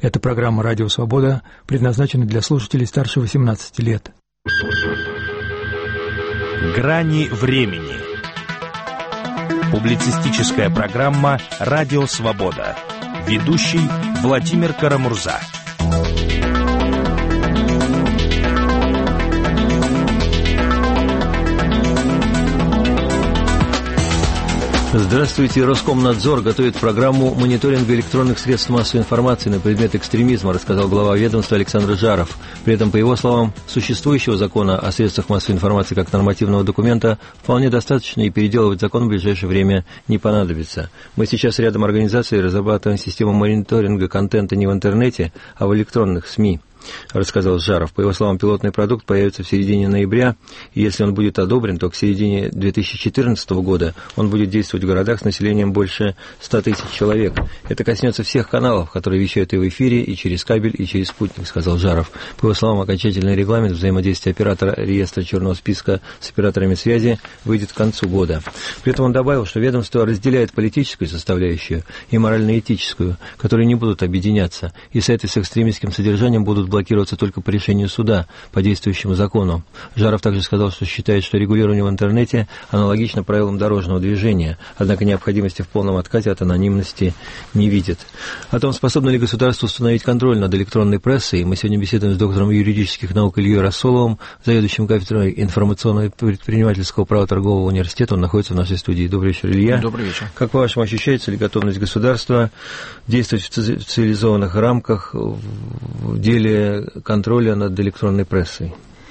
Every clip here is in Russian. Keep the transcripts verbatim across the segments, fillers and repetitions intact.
Эта программа «Радио Свобода» предназначена для слушателей старше восемнадцати лет. Грани времени. Публицистическая программа «Радио Свобода». Ведущий Владимир Карамурза. Здравствуйте. Роскомнадзор готовит программу мониторинга электронных средств массовой информации на предмет экстремизма, рассказал глава ведомства Александр Жаров. При этом, по его словам, существующего закона о средствах массовой информации как нормативного документа вполне достаточно, и переделывать закон в ближайшее время не понадобится. Мы сейчас рядом организаций разрабатываем систему мониторинга контента не в интернете, а в электронных СМИ, рассказал Жаров. По его словам, пилотный продукт появится в середине ноября, и если он будет одобрен, то к середине две тысячи четырнадцатого года он будет действовать в городах с населением больше ста тысяч человек. Это коснется всех каналов, которые вещают и в эфире, и через кабель, и через спутник, сказал Жаров. По его словам, окончательный регламент взаимодействия оператора реестра черного списка с операторами связи выйдет к концу года. При этом он добавил, что ведомство разделяет политическую составляющую и морально-этическую, которые не будут объединяться, и сайты с экстремистским содержанием будут блокироваться только по решению суда по действующему закону. Жаров также сказал, что считает, что регулирование в интернете аналогично правилам дорожного движения, однако необходимости в полном отказе от анонимности не видит. О том, способно ли государство установить контроль над электронной прессой, мы сегодня беседуем с доктором юридических наук Ильей Рассоловым, заведующим кафедрой информационного и предпринимательского права торгового университета. Он находится в нашей студии. Добрый вечер, Илья. Добрый вечер. Как по-вашему, ощущается ли готовность государства действовать в цивилизованных рамках в деле контроля над электронной прессой?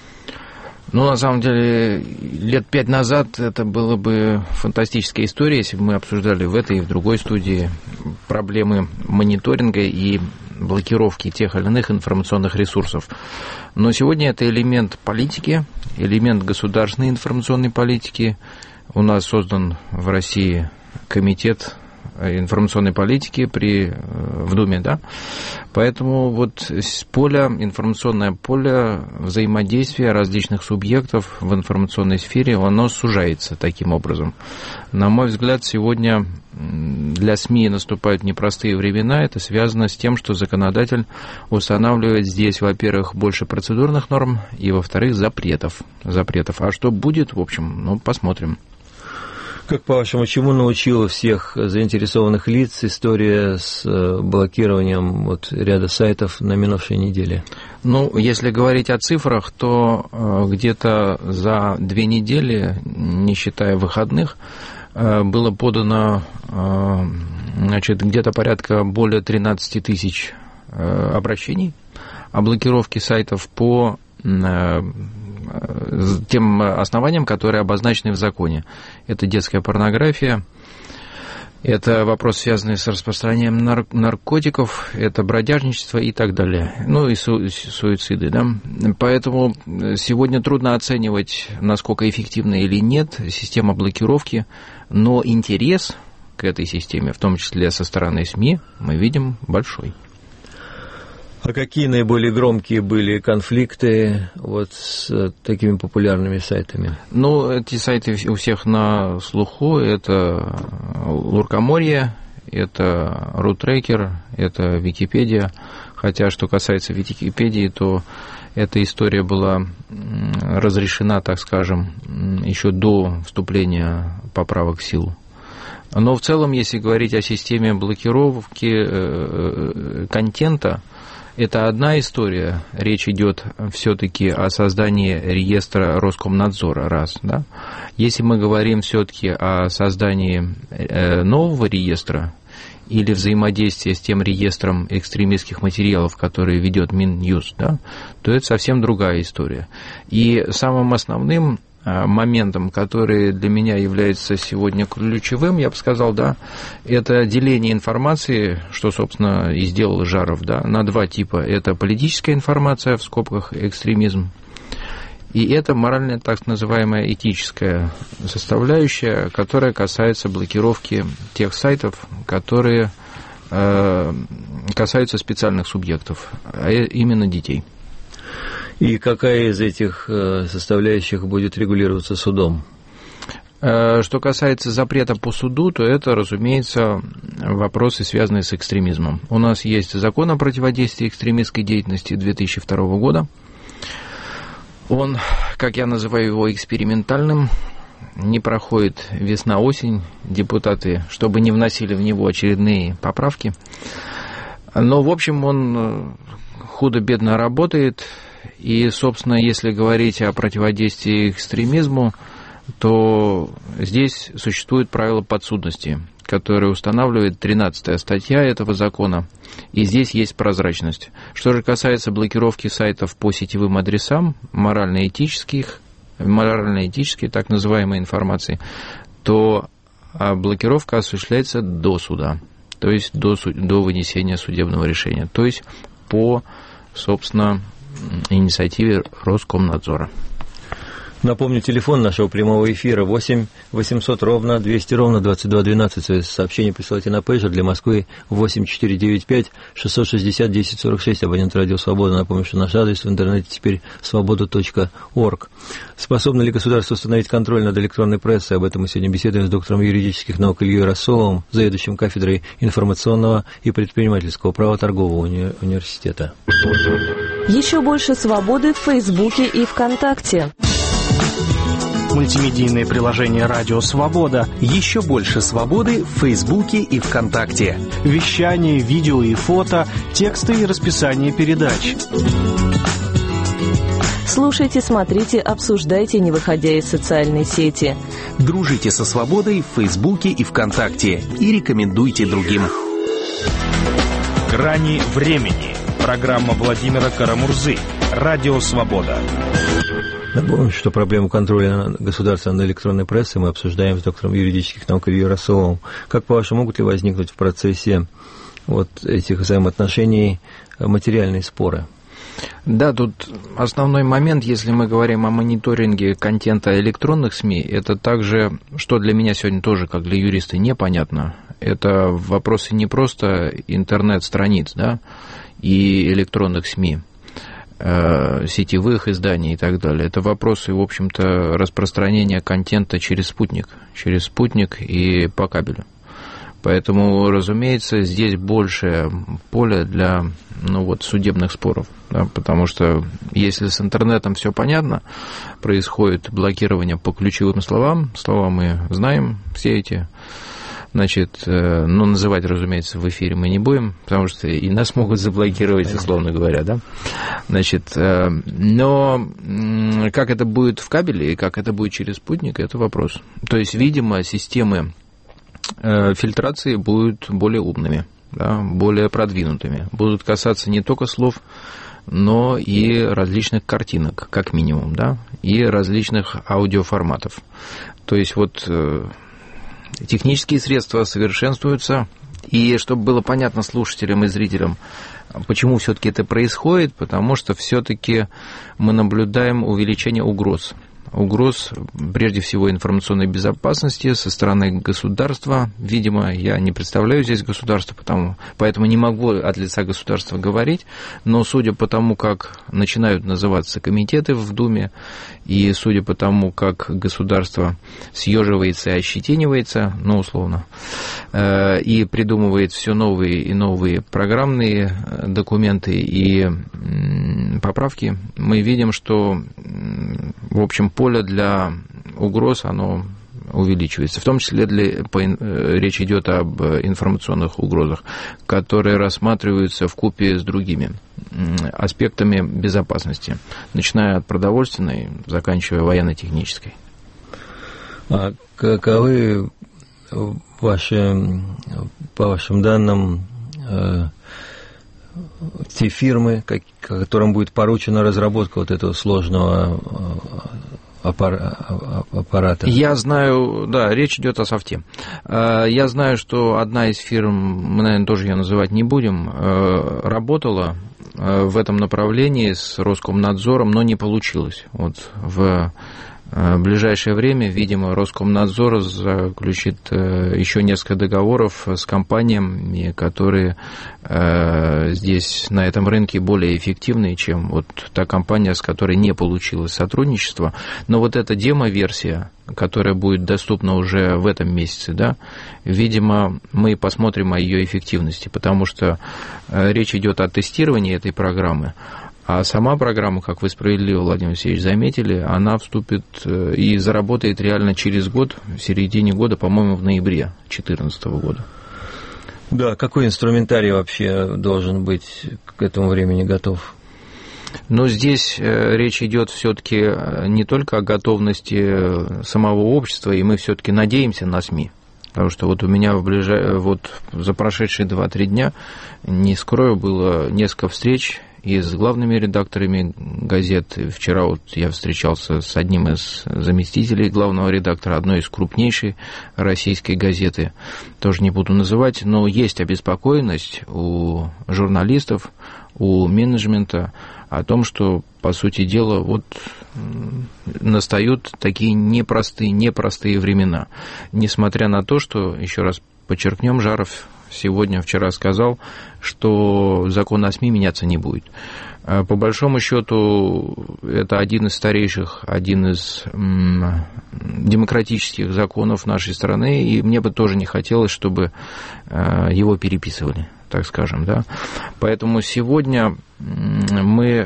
Ну, на самом деле, лет пять назад это было бы фантастическая история, если бы мы обсуждали в этой и в другой студии проблемы мониторинга и блокировки тех или иных информационных ресурсов. Но сегодня это элемент политики, элемент государственной информационной политики. У нас создан в России комитет информационной политики при, в Думе, да, поэтому вот поле, информационное поле взаимодействия различных субъектов в информационной сфере, оно сужается таким образом. На мой взгляд, сегодня для СМИ наступают непростые времена. Это связано с тем, что законодатель устанавливает здесь, во-первых, больше процедурных норм, и, во-вторых, запретов. запретов. А что будет, в общем, ну, посмотрим. Как, по-вашему, чему научила всех заинтересованных лиц история с блокированием вот ряда сайтов на минувшей неделе? Ну, если говорить о цифрах, то где-то за две недели, не считая выходных, было подано, значит, где-то порядка более тринадцати тысяч обращений о блокировке сайтов по тем основаниям, которые обозначены в законе. Это детская порнография, это вопрос, связанный с распространением нар- наркотиков, это бродяжничество и так далее. Ну и су- суициды, да. Поэтому сегодня трудно оценивать, насколько эффективна или нет система блокировки, но интерес к этой системе, в том числе со стороны СМИ, мы видим большой. А какие наиболее громкие были конфликты вот с такими популярными сайтами? Ну, эти сайты у всех на слуху. Это Луркоморье, это Рутрекер, это Википедия. Хотя, что касается Википедии, то эта история была разрешена, так скажем, еще до вступления поправок в силу. Но в целом, если говорить о системе блокировки контента, это одна история. Речь идет все-таки о создании реестра Роскомнадзора, раз, да. Если мы говорим все-таки о создании нового реестра или взаимодействии с тем реестром экстремистских материалов, который ведет Минюст, да, то это совсем другая история. И самым основным моментом, который для меня является сегодня ключевым, я бы сказал, да, это деление информации, что, собственно, и сделал Жаров, да, на два типа. Это политическая информация, в скобках экстремизм, и это моральная, так называемая, этическая составляющая, которая касается блокировки тех сайтов, которые э, касаются специальных субъектов, а именно детей. И какая из этих составляющих будет регулироваться судом? Что касается запрета по суду, то это, разумеется, вопросы, связанные с экстремизмом. У нас есть закон о противодействии экстремистской деятельности две тысячи второго года. Он, как я называю его, экспериментальным. Не проходит весна-осень, депутаты, чтобы не вносили в него очередные поправки. Но, в общем, он худо-бедно работает. И, собственно, если говорить о противодействии экстремизму, то здесь существует правило подсудности, которое устанавливает тринадцатая статья этого закона, и здесь есть прозрачность. Что же касается блокировки сайтов по сетевым адресам, морально-этических, морально-этической так называемой информации, то блокировка осуществляется до суда, то есть до, до вынесения судебного решения, то есть по, собственно, инициативе Роскомнадзора. Напомню, телефон нашего прямого эфира восемь восемьсот ровно двести ровно двадцать два двенадцать. Сообщение присылайте на пейджер для Москвы восемь четыре девять пять шестьсот шестьдесят десять сорок шесть. Абонент радио «Свобода». Напомню, что наш адрес в интернете теперь свобода точка орг. Способно ли государство установить контроль над электронной прессой? Об этом мы сегодня беседуем с доктором юридических наук Ильей Рассоловым, заведующим кафедрой информационного и предпринимательского права торгового уни- университета. Еще больше свободы в Фейсбуке и ВКонтакте. Мультимедийное приложение «Радио Свобода». Еще больше свободы в Фейсбуке и ВКонтакте. Вещание, видео и фото, тексты и расписание передач. Слушайте, смотрите, обсуждайте, не выходя из социальной сети. Дружите со свободой в Фейсбуке и ВКонтакте и рекомендуйте другим. «Грани времени». Программа Владимира Карамурзы. «Радио Свобода». Напомню, что проблему контроля государства над электронной прессой мы обсуждаем с доктором юридических наук Ильей Рассоловым. Как, по-вашему, могут ли возникнуть в процессе вот этих взаимоотношений материальные споры? Да, тут основной момент, если мы говорим о мониторинге контента электронных СМИ, это также, что для меня сегодня тоже, как для юриста, непонятно. Это вопросы не просто интернет-страниц, да, и электронных СМИ, сетевых изданий и так далее. Это вопросы, в общем-то, распространения контента через спутник, через спутник и по кабелю. Поэтому, разумеется, здесь больше поле для, ну, вот, судебных споров, да, потому что если с интернетом все понятно, происходит блокирование по ключевым словам, слова мы знаем все эти. Значит, ну, называть, разумеется, в эфире мы не будем, потому что и нас могут заблокировать, условно говоря, да. Значит, но как это будет в кабеле и как это будет через спутник, это вопрос. То есть, видимо, системы фильтрации будут более умными, да, более продвинутыми, будут касаться не только слов, но и различных картинок, как минимум, да, и различных аудиоформатов. То есть, вот... Технические средства совершенствуются, и чтобы было понятно слушателям и зрителям, почему все-таки это происходит, потому что все-таки мы наблюдаем увеличение угроз. Угроз, прежде всего, информационной безопасности со стороны государства. Видимо, я не представляю здесь государство, потому, поэтому не могу от лица государства говорить, но судя по тому, как начинают называться комитеты в Думе, и судя по тому, как государство съеживается и ощетинивается, ну, условно, и придумывает все новые и новые программные документы и поправки, мы видим, что, в общем, поле для угроз, оно увеличивается. В том числе для, по, речь идет об информационных угрозах, которые рассматриваются вкупе с другими аспектами безопасности, начиная от продовольственной, заканчивая военно-технической. А каковы ваши, по вашим данным, те фирмы, которым будет поручена разработка вот этого сложного аппарата? Я знаю, да, речь идет о софте. Я знаю, что одна из фирм, мы, наверное, тоже ее называть не будем, работала в этом направлении с Роскомнадзором, но не получилось. Вот в В ближайшее время, видимо, Роскомнадзор заключит еще несколько договоров с компаниями, которые здесь на этом рынке более эффективны, чем вот та компания, с которой не получилось сотрудничество. Но вот эта демо-версия, которая будет доступна уже в этом месяце, да, видимо, мы посмотрим о ее эффективности, потому что речь идет о тестировании этой программы. А сама программа, как вы справедливо, Владимир Алексеевич, заметили, она вступит и заработает реально через год, в середине года, по-моему, в ноябре две тысячи четырнадцатого года. Да, какой инструментарий вообще должен быть к этому времени готов? Но здесь речь идет все-таки не только о готовности самого общества, и мы все-таки надеемся на СМИ. Потому что вот у меня в ближай... вот за прошедшие два-три дня, не скрою, было несколько встреч и с главными редакторами газет. Вчера вот я встречался с одним из заместителей главного редактора одной из крупнейшей российской газеты. Тоже не буду называть, но есть обеспокоенность у журналистов, у менеджмента о том, что, по сути дела, вот настают такие непростые, непростые времена. Несмотря на то, что, еще раз подчеркнем, Жаров сегодня, вчера сказал, что закон о СМИ меняться не будет. По большому счету, это один из старейших, один из демократических законов нашей страны, и мне бы тоже не хотелось, чтобы его переписывали, так скажем, да. Поэтому сегодня мы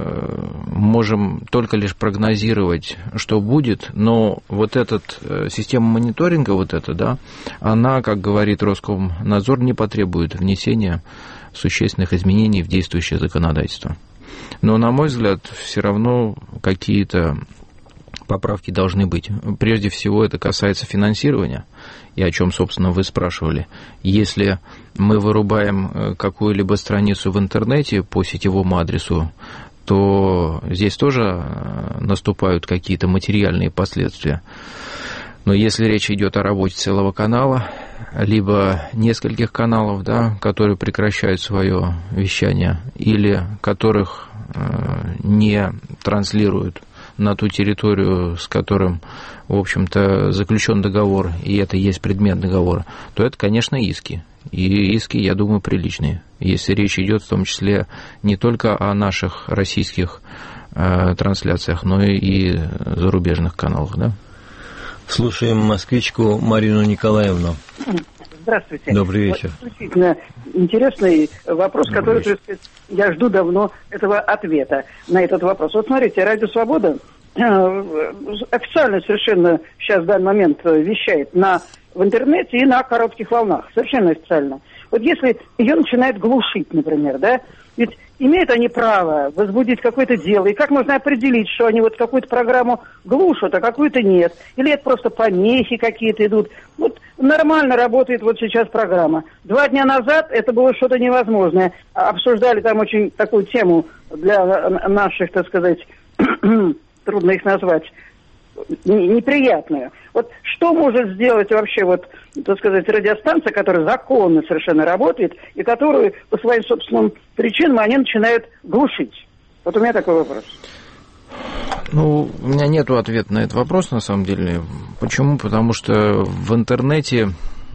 можем только лишь прогнозировать, что будет, но вот эта система мониторинга, вот эта, да, она, как говорит Роскомнадзор, не потребует внесения существенных изменений в действующее законодательство. Но, на мой взгляд, все равно какие-то поправки должны быть. Прежде всего, это касается финансирования, и о чем, собственно, вы спрашивали. Если мы вырубаем какую-либо страницу в интернете по сетевому адресу, то здесь тоже наступают какие-то материальные последствия. Но если речь идет о работе целого канала, либо нескольких каналов, да, которые прекращают свое вещание, или которых не транслируют на ту территорию, с которым, в общем-то, заключен договор, и это есть предмет договора, то это, конечно, иски. И иски, я думаю, приличные. Если речь идет в том числе не только о наших российских э, трансляциях, но и зарубежных каналах, да? Слушаем москвичку Марину Николаевну. Здравствуйте. Добрый вечер. Вот, действительно интересный вопрос, Добрый который, так сказать, я жду давно этого ответа на этот вопрос. Вот смотрите, Радио Свобода э, официально совершенно сейчас в данный момент вещает на, в интернете и на коротких волнах. Совершенно официально. Вот если ее начинают глушить, например, да, ведь имеют они право возбудить какое-то дело, и как можно определить, что они вот какую-то программу глушат, а какую-то нет? Или это просто помехи какие-то идут? Вот нормально работает вот сейчас программа. Два дня назад это было что-то невозможное. Обсуждали там очень такую тему для наших, так сказать, трудно их назвать, неприятную. Вот что может сделать вообще вот, так сказать, радиостанция, которая законно совершенно работает, и которую по своим собственным причинам они начинают глушить? Вот у меня такой вопрос. Ну, у меня нет ответа на этот вопрос, на самом деле. Почему? Потому что в интернете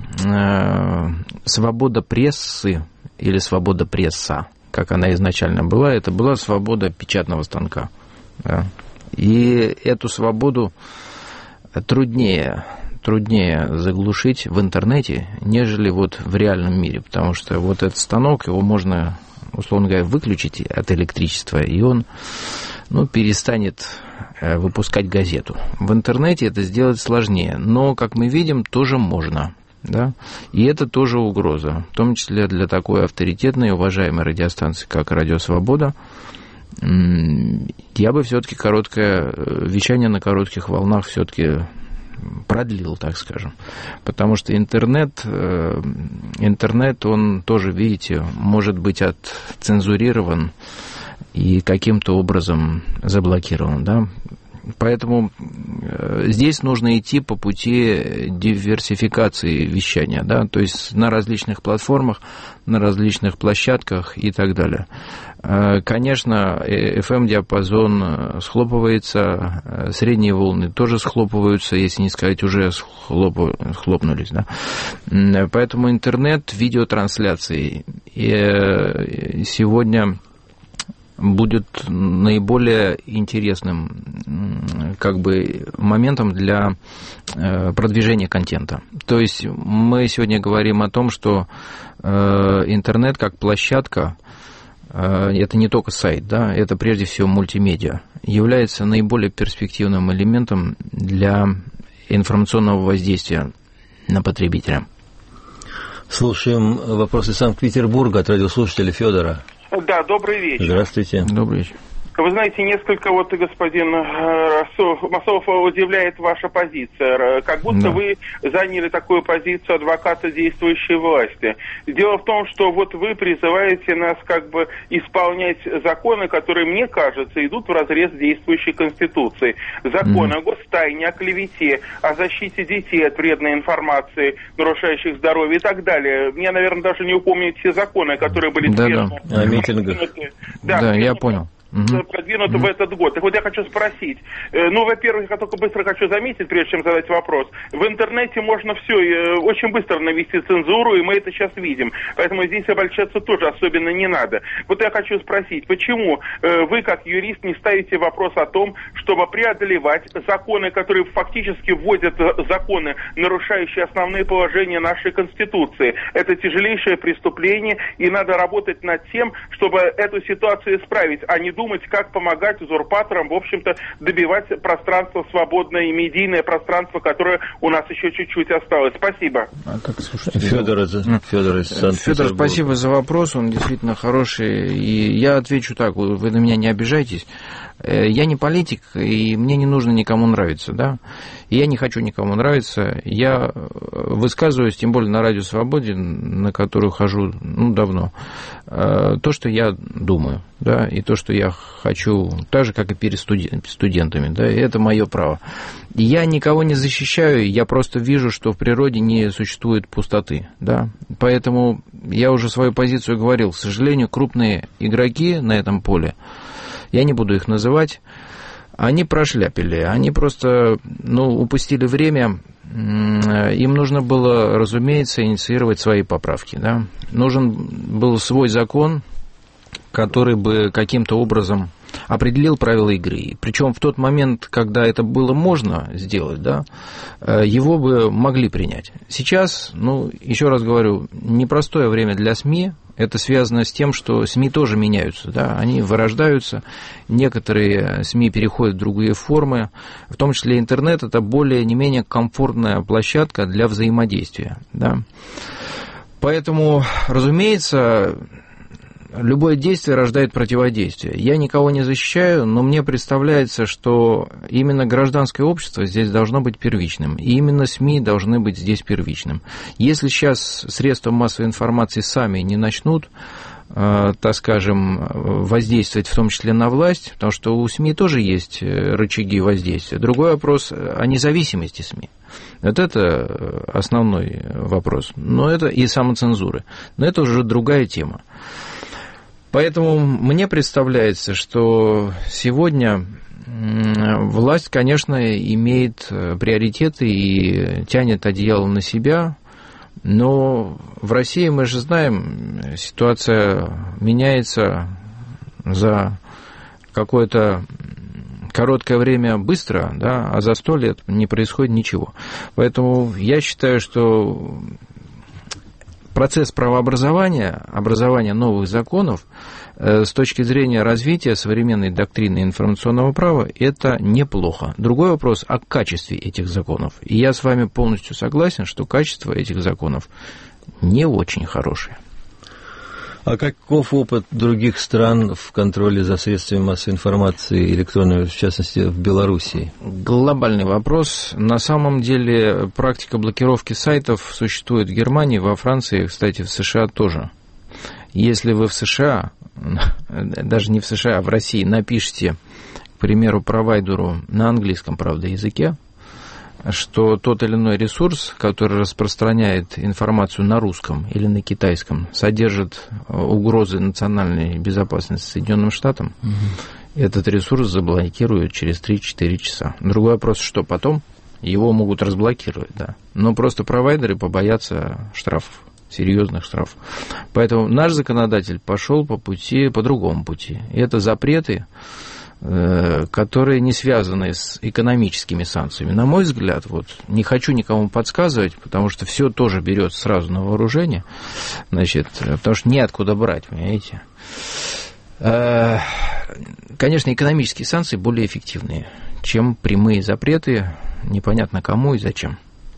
э, свобода прессы или свобода пресса, как она изначально была, это была свобода печатного станка. Да? И эту свободу труднее, труднее заглушить в интернете, нежели вот в реальном мире, потому что вот этот станок, его можно, условно говоря, выключить от электричества, и он, ну, перестанет выпускать газету. В интернете это сделать сложнее, но, как мы видим, тоже можно. Да? И это тоже угроза, в том числе для такой авторитетной и уважаемой радиостанции, как «Радио Свобода». Я бы все-таки короткое вещание на коротких волнах все-таки продлил, так скажем. Потому что интернет, интернет, он тоже, видите, может быть отцензурирован и каким-то образом заблокирован. Да? Поэтому здесь нужно идти по пути диверсификации вещания, да, то есть на различных платформах, на различных площадках и так далее. Конечно, эф эм-диапазон схлопывается, средние волны тоже схлопываются, если не сказать, уже схлоп... схлопнулись. Да? Поэтому интернет, видеотрансляции и сегодня будет наиболее интересным как бы моментом для продвижения контента. То есть мы сегодня говорим о том, что интернет как площадка, это не только сайт, да, это прежде всего мультимедиа, является наиболее перспективным элементом для информационного воздействия на потребителя. Слушаем вопросы Санкт-Петербурга от радиослушателя Федора. Да, добрый вечер. Здравствуйте. Добрый вечер. Вы знаете, несколько вот господин Масов удивляет ваша позиция. Как будто да. вы заняли такую позицию адвоката действующей власти. Дело в том, что вот вы призываете нас как бы исполнять законы, которые, мне кажется, идут вразрез действующей Конституции. Законы mm. о гостайне, о клевете, о защите детей от вредной информации, нарушающих здоровье и так далее. Мне, наверное, даже не упомнить все законы, которые были да, связаны. Да, о митингах. Да, да я понял. продвинуто угу. в этот год. Так вот я хочу спросить. Ну, во-первых, я только быстро хочу заметить, прежде чем задать вопрос. В интернете можно все очень быстро навести цензуру, и мы это сейчас видим. Поэтому здесь обольщаться тоже особенно не надо. Вот я хочу спросить, почему вы, как юрист, не ставите вопрос о том, чтобы преодолевать законы, которые фактически вводят законы, нарушающие основные положения нашей Конституции. Это тяжелейшее преступление, и надо работать над тем, чтобы эту ситуацию исправить, а не думать, как помогать узурпаторам, в общем-то, добивать пространство свободное и медийное пространство, которое у нас еще чуть-чуть осталось. Спасибо. А как, слушайте, Федор, Федор из Санкт-Петербурга. Федор, спасибо за вопрос, он действительно хороший. И я отвечу так, вы на меня не обижайтесь. Я не политик, и мне не нужно никому нравиться, да. И я не хочу никому нравиться. Я высказываюсь, тем более на Радио Свободе, на которую хожу, ну, давно, то, что я думаю, да, и то, что я хочу, так же, как и перед студентами, да, и это мое право. Я никого не защищаю, я просто вижу, что в природе не существует пустоты, да, поэтому я уже свою позицию говорил, к сожалению, крупные игроки на этом поле, я не буду их называть, они прошляпили, они просто, ну, упустили время, им нужно было, разумеется, инициировать свои поправки, да, нужен был свой закон, который бы каким-то образом определил правила игры. Причем в тот момент, когда это было можно сделать, да, его бы могли принять. Сейчас, ну, еще раз говорю, непростое время для СМИ. Это связано с тем, что СМИ тоже меняются, да, они вырождаются, некоторые СМИ переходят в другие формы, в том числе интернет – это более не менее комфортная площадка для взаимодействия, да. Поэтому, разумеется, любое действие рождает противодействие. Я никого не защищаю, но мне представляется, что именно гражданское общество здесь должно быть первичным, и именно СМИ должны быть здесь первичным. Если сейчас средства массовой информации сами не начнут, э, так скажем, воздействовать в том числе на власть, потому что у СМИ тоже есть рычаги воздействия. Другой вопрос о независимости СМИ. Вот это основной вопрос. Но это и самоцензуры. Но это уже другая тема. Поэтому мне представляется, что сегодня власть, конечно, имеет приоритеты и тянет одеяло на себя, но в России, мы же знаем, ситуация меняется за какое-то короткое время быстро, да, а за сто лет не происходит ничего. Поэтому я считаю, что процесс правообразования, образования новых законов с точки зрения развития современной доктрины информационного права – это неплохо. Другой вопрос о качестве этих законов. И я с вами полностью согласен, что качество этих законов не очень хорошее. А каков опыт других стран в контроле за средствами массовой информации электронной, в частности, в Белоруссии? Глобальный вопрос. На самом деле практика блокировки сайтов существует в Германии, во Франции, кстати, в США тоже. Если вы в США, даже не в США, а в России, напишите примеру, провайдеру на английском, правда, языке, что тот или иной ресурс, который распространяет информацию на русском или на китайском, содержит угрозы национальной безопасности Соединенным Штатам, угу. этот ресурс заблокируют через три-четыре часа. Другой вопрос, что потом его могут разблокировать, да. Но просто провайдеры побоятся штрафов, серьезных штрафов. Поэтому наш законодатель пошел по пути, по другому пути. И это запреты, которые не связаны с экономическими санкциями. На мой взгляд, вот, не хочу никому подсказывать, потому что все тоже берет сразу на вооружение, значит, потому что неоткуда брать, понимаете. Конечно, экономические санкции более эффективные, чем прямые запреты, непонятно кому и зачем.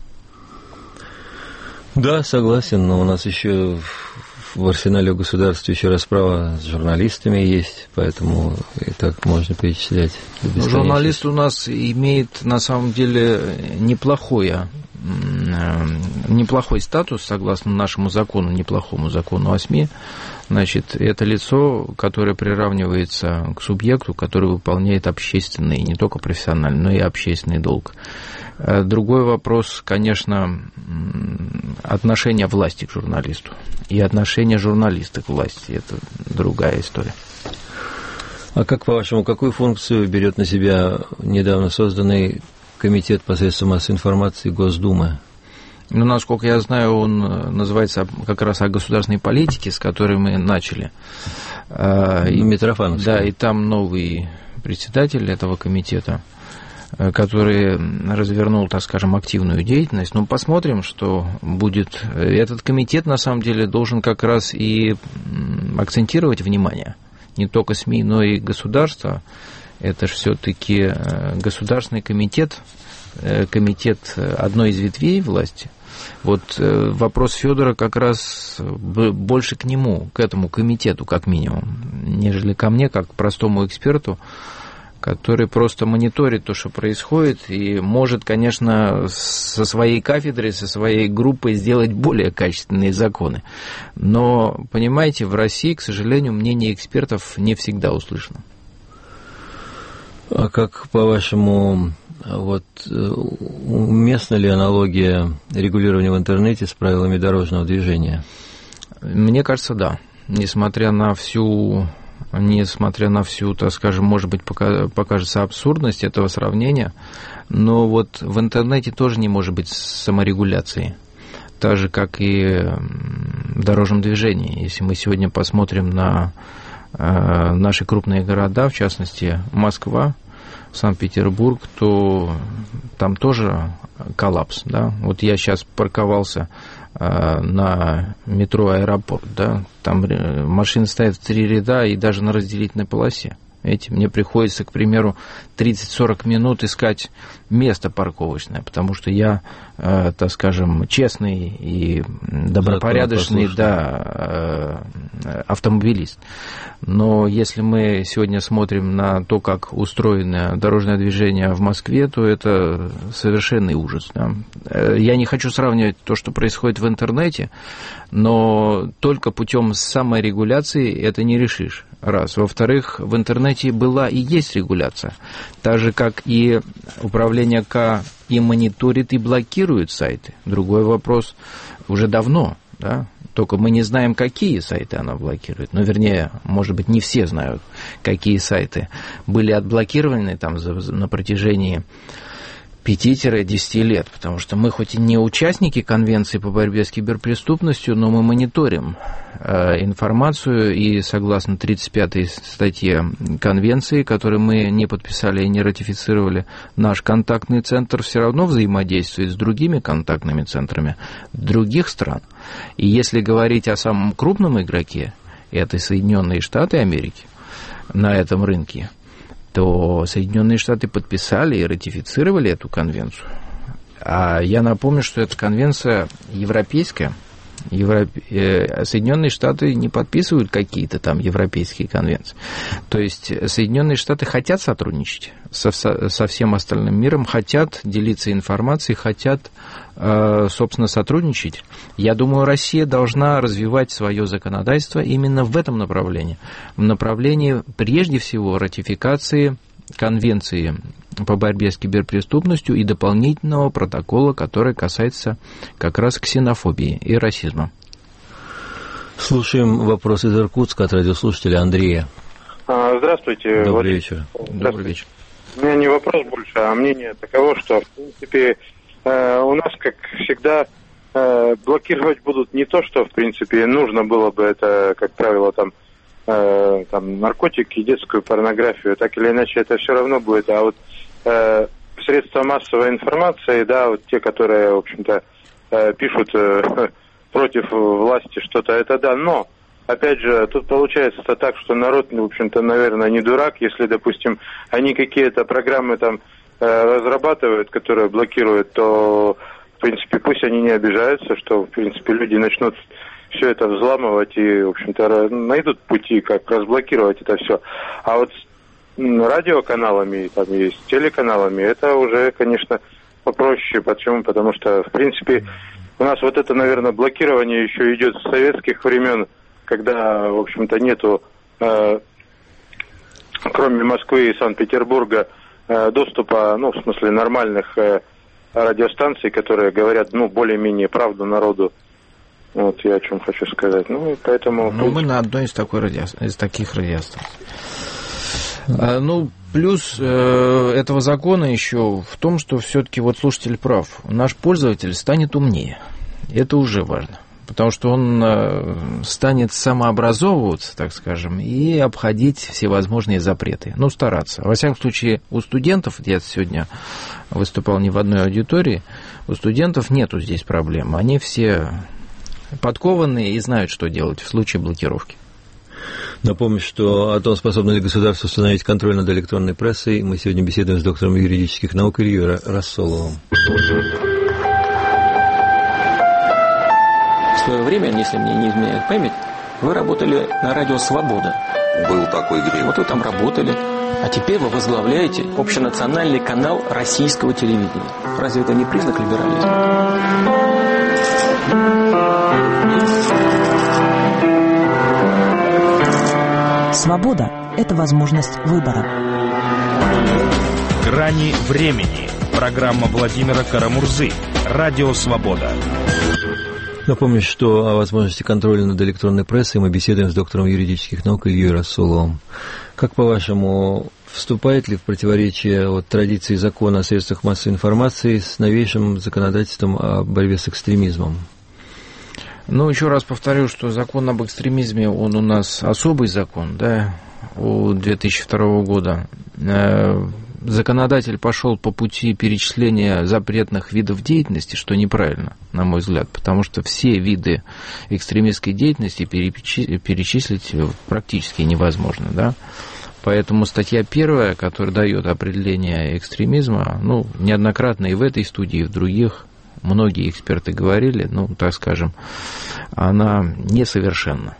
Да, согласен, но у нас еще в арсенале государства еще расправа с журналистами есть, поэтому и так можно перечислять. Журналист у нас имеет на самом деле неплохое, неплохой статус, согласно нашему закону, неплохому закону о СМИ. Значит, это лицо, которое приравнивается к субъекту, который выполняет общественный, не только профессиональный, но и общественный долг. Другой вопрос, конечно, отношение власти к журналисту и отношение журналиста к власти. Это другая история. А как, по-вашему, какую функцию берет на себя недавно созданный комитет посредством массовой информации Госдумы? Ну, насколько я знаю, он называется как раз о государственной политике, с которой мы начали. Митрофановский. Да, и там новый председатель этого комитета, который развернул, так скажем, активную деятельность. Ну, посмотрим, что будет. Этот комитет, на самом деле, должен как раз и акцентировать внимание не только СМИ, но и государства. Это же все-таки государственный комитет, комитет одной из ветвей власти. Вот вопрос Федора как раз больше к нему, к этому комитету, как минимум, нежели ко мне, как к простому эксперту, который просто мониторит то, что происходит, и может, конечно, со своей кафедрой, со своей группой сделать более качественные законы. Но, понимаете, в России, к сожалению, мнение экспертов не всегда услышано. А как, по-вашему, вот уместна ли аналогия регулирования в интернете с правилами дорожного движения? Мне кажется, да. Несмотря на всю, несмотря на всю, так скажем, может быть, покажется абсурдность этого сравнения, но вот в интернете тоже не может быть саморегуляции, так же, как и в дорожном движении. Если мы сегодня посмотрим на наши крупные города, в частности, Москва, Санкт-Петербург, то там тоже коллапс, да. Вот я сейчас парковался на метро «Аэропорт», да, там машины стоят в три ряда и даже на разделительной полосе. Видите, мне приходится, к примеру, тридцать-сорок минут искать место парковочное, потому что я, э, так скажем, честный и добропорядочный, да, э, автомобилист. Но если мы сегодня смотрим на то, как устроено дорожное движение в Москве, то это совершенный ужас. Да. Я не хочу сравнивать то, что происходит в интернете, но только путем саморегуляции это не решишь. Раз. Во-вторых, в интернете была и есть регуляция. Так же, как и управление К и мониторит, и блокирует сайты. Другой вопрос уже давно, да? Только мы не знаем, какие сайты она блокирует. Ну, вернее, может быть, не все знают, какие сайты были отблокированы там на протяжении пяти-десяти лет, потому что мы хоть и не участники Конвенции по борьбе с киберпреступностью, но мы мониторим э, информацию, и согласно тридцать пятой статье Конвенции, которую мы не подписали и не ратифицировали, наш контактный центр все равно взаимодействует с другими контактными центрами других стран. И если говорить о самом крупном игроке, это Соединенные Штаты Америки на этом рынке, то Соединенные Штаты подписали и ратифицировали эту конвенцию. А я напомню, что эта конвенция европейская. Европ... Соединенные Штаты не подписывают какие-то там европейские конвенции. То есть Соединенные Штаты хотят сотрудничать со, со всем остальным миром, хотят делиться информацией, хотят, собственно, сотрудничать. Я думаю, Россия должна развивать свое законодательство именно в этом направлении. В направлении, прежде всего, ратификации Конвенции по борьбе с киберпреступностью и дополнительного протокола, который касается как раз ксенофобии и расизма. Слушаем вопрос из Иркутска от радиослушателя Андрея. Здравствуйте. Добрый вечер. Добрый вечер. У меня не вопрос больше, а мнение таково, что, в принципе, у нас, как всегда, блокировать будут не то, что, в принципе, нужно было бы, это, как правило, там, там наркотики, детскую порнографию, так или иначе это все равно будет, а вот средства массовой информации, да, вот те, которые, в общем-то, пишут против власти что-то, это да, но, опять же, тут получается так, что народ, в общем-то, наверное, не дурак, если, допустим, они какие-то программы там разрабатывают, которые блокируют, то, в принципе, пусть они не обижаются, что, в принципе, люди начнут все это взламывать и, в общем-то, найдут пути, как разблокировать это все. А вот с радиоканалами, там и с телеканалами, это уже, конечно, попроще. Почему? Потому что, в принципе, у нас вот это, наверное, блокирование еще идет с советских времен, когда, в общем-то, нету, э, кроме Москвы и Санкт-Петербурга, э, доступа, ну, в смысле, нормальных э, радиостанций, которые говорят, ну, более-менее правду народу. Вот я о чем хочу сказать. Ну, поэтому... Ну, мы на одной из, такой радио... из таких радиостанций. А, ну, плюс э, этого закона еще в том, что все-таки вот слушатель прав. Наш пользователь станет умнее. Это уже важно. Потому что он э, станет самообразовываться, так скажем, и обходить всевозможные запреты. Ну, стараться. Во всяком случае, у студентов, я сегодня выступал не в одной аудитории, у студентов нету здесь проблем. Они все подкованные и знают, что делать в случае блокировки. Напомню, что о том, способно ли государство установить контроль над электронной прессой, мы сегодня беседуем с доктором юридических наук Ильей Рассоловым. В свое время, если мне не изменяет память, вы работали на радио «Свобода». Был такой грех. Вот вы там работали. А теперь вы возглавляете общенациональный канал российского телевидения. Разве это не признак либерализма? Свобода – это возможность выбора. «Грани времени». Программа Владимира Карамурзы. Радио «Свобода». Напомню, что о возможности контроля над электронной прессой мы беседуем с доктором юридических наук Ильей Рассоловым. Как, по-вашему, вступает ли в противоречие от традиции закона о средствах массовой информации с новейшим законодательством о борьбе с экстремизмом? Ну, еще раз повторю, что закон об экстремизме, он у нас особый закон, да, у две тысячи второго года. Законодатель пошел по пути перечисления запретных видов деятельности, что неправильно, на мой взгляд, потому что все виды экстремистской деятельности перечислить практически невозможно, да. Поэтому статья первая, которая дает определение экстремизма, ну, неоднократно и в этой студии, и в других, многие эксперты говорили, ну, так скажем, она несовершенна.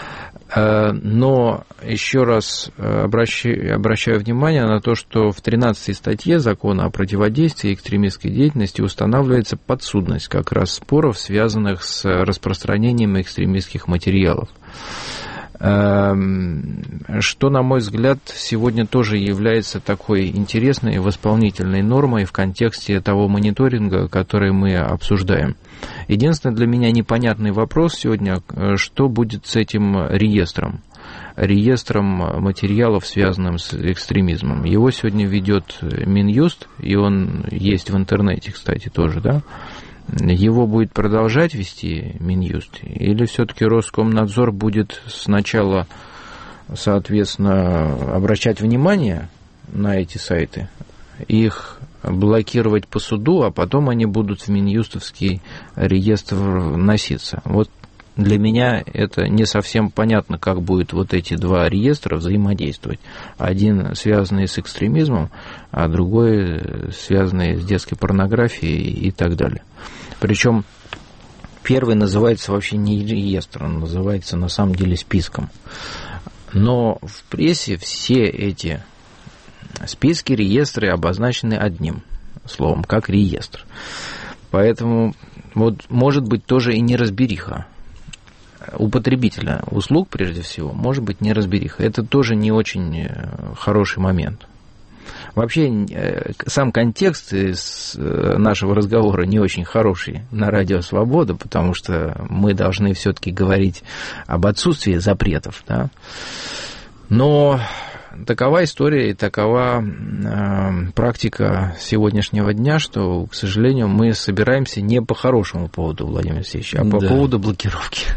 Но еще раз обращаю, обращаю внимание на то, что в тринадцатой статье закона о противодействии экстремистской деятельности устанавливается подсудность как раз споров, связанных с распространением экстремистских материалов. Что, на мой взгляд, сегодня тоже является такой интересной восполнительной нормой в контексте того мониторинга, который мы обсуждаем. Единственный для меня непонятный вопрос сегодня, что будет с этим реестром, реестром материалов, связанным с экстремизмом. Его сегодня ведет Минюст, и он есть в интернете, кстати, тоже, да? Его будет продолжать вести Минюст? Или все-таки Роскомнадзор будет сначала, соответственно, обращать внимание на эти сайты, их блокировать по суду, а потом они будут в Минюстовский реестр вноситься? Вот для меня это не совсем понятно, как будут вот эти два реестра взаимодействовать. Один связанный с экстремизмом, а другой связанный с детской порнографией и так далее. Причем первый называется вообще не реестр, он называется на самом деле списком. Но в прессе все эти списки, реестры обозначены одним словом, как реестр. Поэтому вот может быть тоже и неразбериха. У потребителя услуг, прежде всего, может быть неразбериха. Это тоже не очень хороший момент. Вообще, сам контекст из нашего разговора не очень хороший на радио «Свобода», потому что мы должны все-таки говорить об отсутствии запретов, да? Но такова история и такова э, практика сегодняшнего дня, что, к сожалению, мы собираемся не по хорошему поводу, Владимир Алексеевич, а по да. поводу блокировки.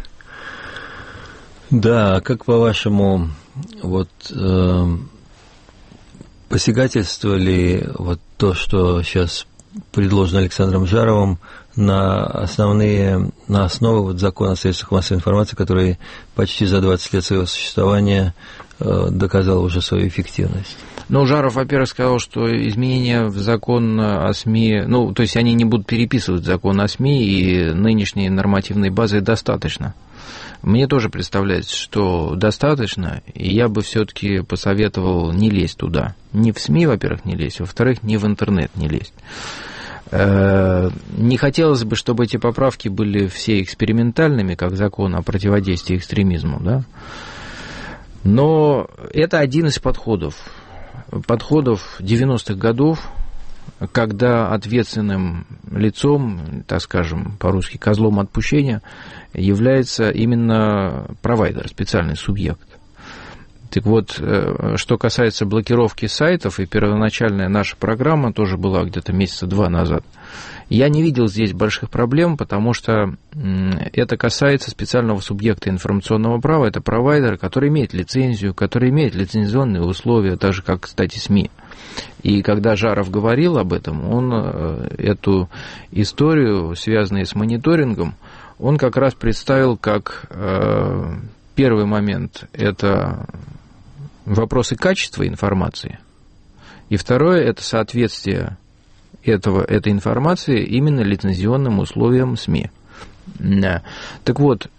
Да, как по-вашему, вот э, посягательство ли вот то, что сейчас предложено Александром Жаровым, на основные, на основы вот закона о средствах массовой информации, который почти за двадцать лет своего существования э, доказал уже свою эффективность? Ну, Жаров, во-первых, сказал, что изменения в закон о СМИ, ну, то есть они не будут переписывать закон о СМИ, и нынешней нормативной базы достаточно. Мне тоже представляется, что достаточно, и я бы все-таки посоветовал не лезть туда. Не в СМИ, во-первых, не лезть, во-вторых, не в интернет не лезть. Не хотелось бы, чтобы эти поправки были все экспериментальными, как закон о противодействии экстремизму, да? Но это один из подходов. Подходов девяностых годов, когда ответственным лицом, так скажем, по-русски козлом отпущения, является именно провайдер, специальный субъект. Так вот, что касается блокировки сайтов, и первоначальная наша программа тоже была где-то месяца два назад, я не видел здесь больших проблем, потому что это касается специального субъекта информационного права, это провайдер, который имеет лицензию, который имеет лицензионные условия, так же, как, кстати, СМИ. И когда Жаров говорил об этом, он эту историю, связанную с мониторингом, он как раз представил как первый момент – это вопросы качества информации, и второе – это соответствие этого, этой информации именно лицензионным условиям СМИ. Так вот,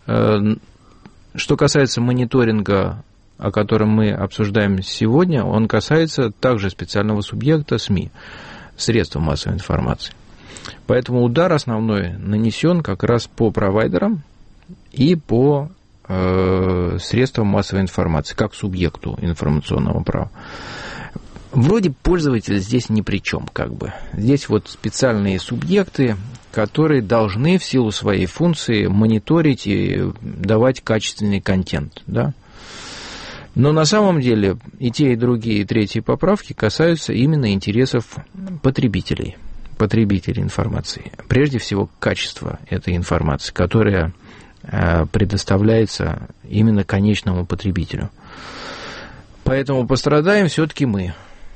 что касается мониторинга, о котором мы обсуждаем сегодня, он касается также специального субъекта СМИ, средства массовой информации. Поэтому удар основной нанесен как раз по провайдерам и по э, средствам массовой информации, как субъекту информационного права. Вроде пользователь здесь ни при чем, как бы. Здесь вот специальные субъекты, которые должны в силу своей функции мониторить и давать качественный контент, да. Но на самом деле и те, и другие, и третьи поправки касаются именно интересов потребителей, потребителей информации. Прежде всего, качества этой информации, которая предоставляется именно конечному потребителю. Поэтому пострадаем все-таки мы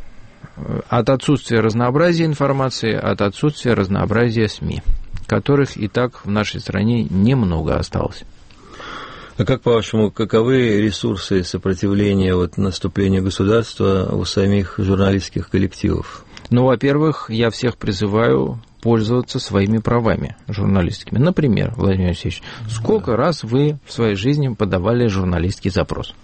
от отсутствия разнообразия информации, от отсутствия разнообразия СМИ, которых и так в нашей стране немного осталось. А как, по-вашему, каковы ресурсы сопротивления вот, наступлению государства у самих журналистских коллективов? Ну, во-первых, я всех призываю пользоваться своими правами журналистскими. Например, Владимир Алексеевич, сколько да. раз вы в своей жизни подавали журналистский запрос?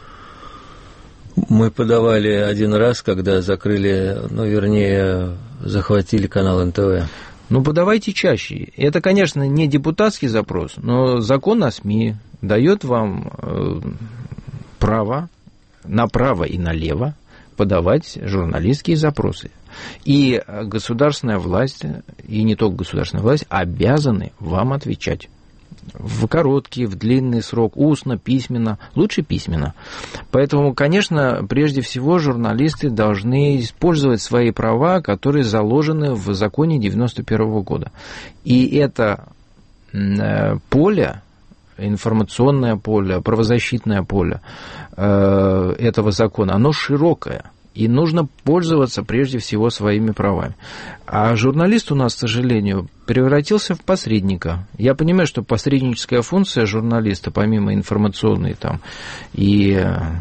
Мы подавали один раз, когда закрыли, ну, вернее, захватили канал эн тэ вэ. Ну, подавайте чаще. Это, конечно, не депутатский запрос, но закон о СМИ дает вам э, право направо и налево подавать журналистские запросы. И государственная власть, и не только государственная власть, обязаны вам отвечать. В короткий, в длинный срок, устно, письменно, лучше письменно. Поэтому, конечно, прежде всего журналисты должны использовать свои права, которые заложены в законе девяносто первого года. И это поле, информационное поле, правозащитное поле этого закона, оно широкое. И нужно пользоваться прежде всего своими правами. А журналист у нас, к сожалению, превратился в посредника. Я понимаю, что посредническая функция журналиста, помимо информационной там, и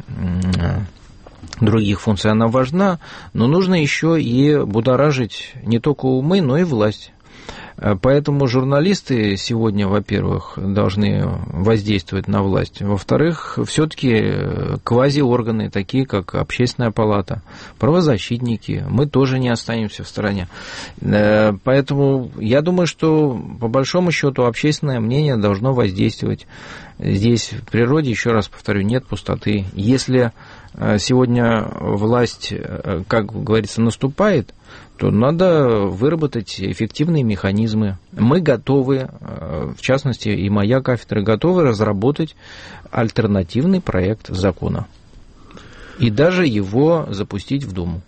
других функций, она важна, но нужно еще и будоражить не только умы, но и власть. Поэтому журналисты сегодня, во-первых, должны воздействовать на власть. Во-вторых, все-таки квазиорганы, такие как Общественная палата, правозащитники, мы тоже не останемся в стороне. Поэтому я думаю, что по большому счету общественное мнение должно воздействовать. Здесь в природе, еще раз повторю, нет пустоты. Если сегодня власть, как говорится, наступает, то надо выработать эффективные механизмы. Мы готовы, в частности, и моя кафедра, готовы разработать альтернативный проект закона. И даже его запустить в Думу.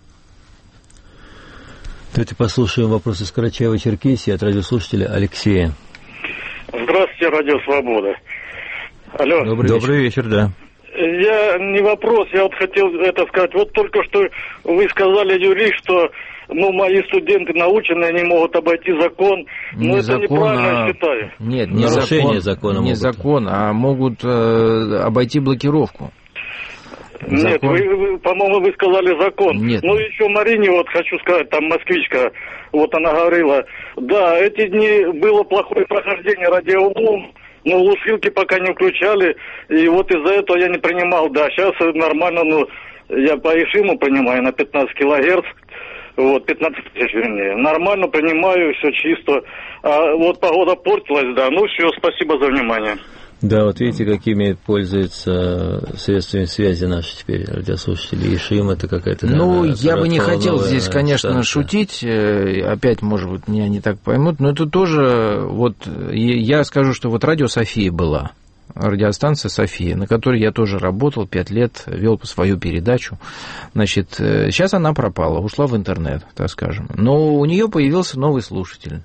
Давайте послушаем вопросы с Карачаево-Черкесии от радиослушателя Алексея. Здравствуйте, Радио Свобода. Алло. Добрый, Добрый вечер. вечер, да. Я не вопрос, я вот хотел это сказать. Вот только что вы сказали, Юрий, что ну, мои студенты наученные, они могут обойти закон. Но не это закон, неправильно, а... я считаю. Нет, не нарушение закон, закона не могут. закон, а могут э, обойти блокировку. Нет, вы, вы, по-моему, вы сказали закон. Нет. Ну, еще Марине, вот хочу сказать, там москвичка, вот она говорила, да, эти дни было плохое прохождение радиоволн, но глушилки пока не включали, и вот из-за этого я не принимал, да, сейчас нормально, ну, я по Ишиму принимаю на пятнадцать килогерц, вот, пятнадцать тысяч, вернее, нормально принимаю, все чисто, а вот погода портилась, да, ну, все, спасибо за внимание. Да, вот видите, какими пользуются средствами связи наши теперь радиослушатели. Ишим это какая-то... Ну, да, я бы не хотел здесь, конечно, станция. шутить. Опять, может быть, меня не так поймут. Но это тоже... Вот я скажу, что вот радио «София» была. Радиостанция «София», на которой я тоже работал пять лет, вел свою передачу. Значит, сейчас она пропала, ушла в интернет, так скажем. Но у нее появился новый слушатель.